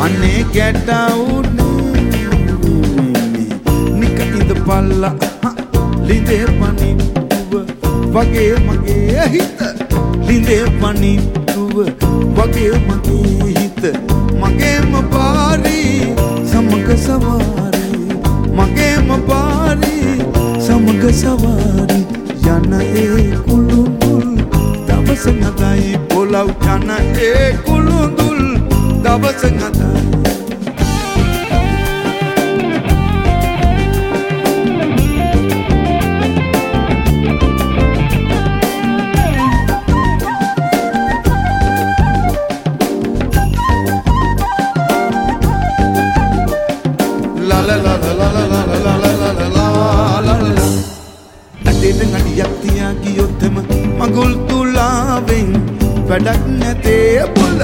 අනේ ගැටවුනේ නික ඉඳපල්ලා ලිඳේ පනිටුව වගේ මගේ හිත ලිඳේ පනිටුව වගේ මගේ හිත මගේම පාරි සමග සවාරි මගේම පාරි සමග සවාරි යන ඒ කුළුඳුල් දවස නැතයි පොළව යන ඒ කුළුඳුල් දවස නැතයි මගුල් තුලාවෙන් වැඩක් නැතේ පුල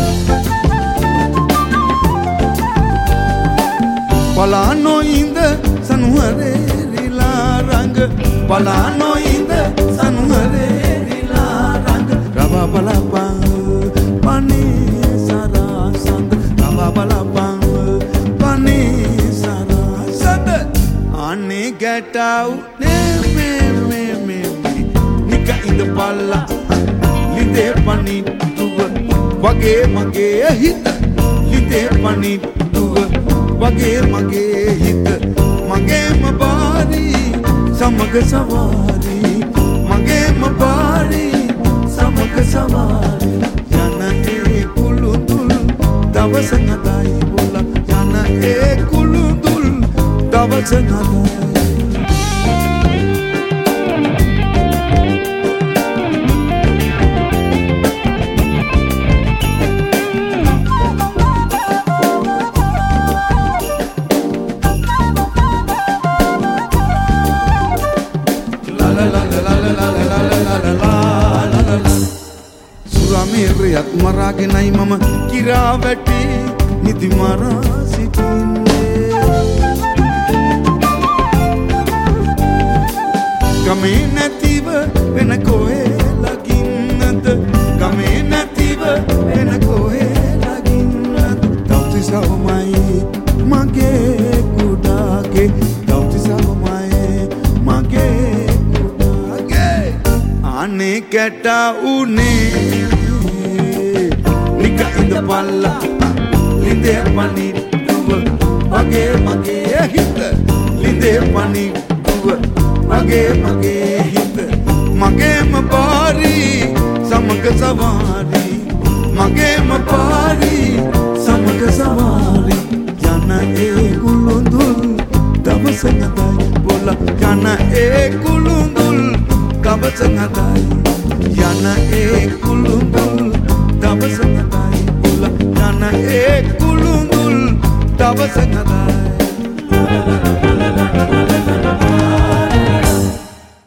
පලා නොඉඳ සනුහරේරිලා රංග පලා නොඉඳ සනුහරේරිලා රංග රවා බලපං පනේ සරා සඳ රවා බලපං පනේ සරා සඳ අනේ ගැටව් ඉඳපල්ලා ලිඳේ පනිටුව වගේ මගේ හිත ලිඳේ පනිටුව වගේ මගේ හිත මගේම පාරි සමග සවාරි මගේම පාරි සමග සවාරි යන ඒ කුළුඳුල් දවස නැතයි බොල යන ඒ කුළුඳුල් දවස නැතයි සුරාමේරියත් මරාගෙනයි මම කිරා වැටි නිදි මරා සිටින්නේ ගමේ නැතිව වෙන කොහේ ලගින්නද ගමේ නැතිව වෙන කොහේ ලගින්නද තවතිසවමයි මගේ කුඩාගේ තවතිසවමයි මගේ කුඩාගේ අනේ කැට උනේ නික ඉඳපල්ලා ලිඳේ පනිටුව වගේ මගේ හිත ලිඳේ පනිටුව වගේ මගේ හිත මගේම පාරි සමග සවාරි මගේම පාරි සමග සවාරි යන ඒ කුළුඳුල් දවස නැතයි බොල යන ඒ කුළුඳුල් දවස නැතයි යන ඒ කුළුඳුල් දවස නැතයි බොල යන ඒ කුළුඳුල් දවස නැතයි